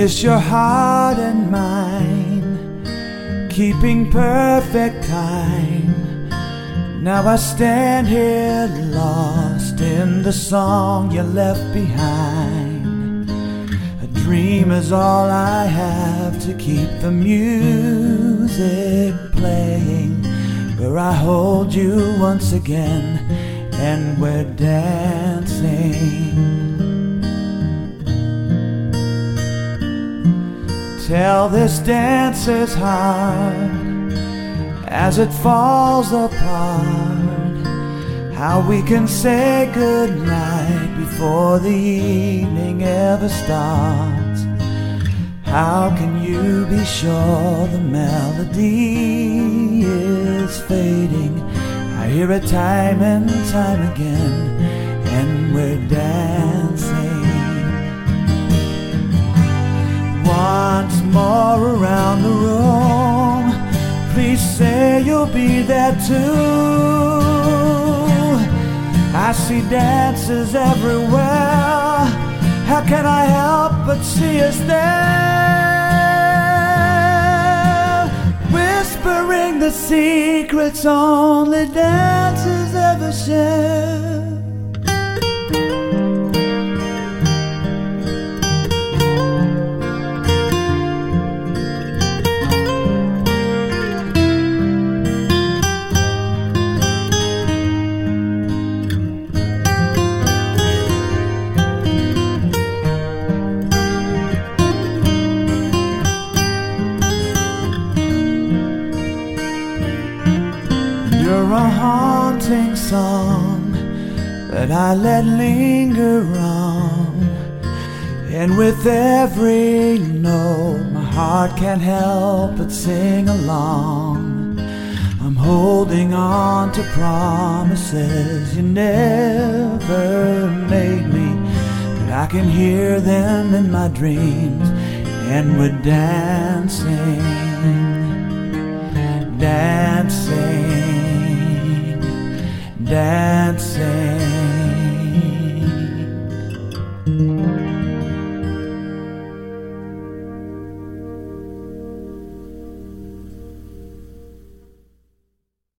miss your heart and mind, keeping perfect time. Now I stand here lost in the song you left behind. A dream is all I have to keep the music playing, where I hold you once again and we're dancing. Tell this dancer's heart as it falls apart how we can say goodnight before the evening ever starts. How can you be sure the melody is fading? I hear it time and time again, and we're dancing. Once more around the room, please say you'll be there too. I see dancers everywhere, how can I help but see us there? Whispering the secrets only dancers ever share. You're a haunting song that I let linger on, and with every note my heart can't help but sing along. I'm holding on to promises you never made me, but I can hear them in my dreams, and we're dancing, dancing, dancing.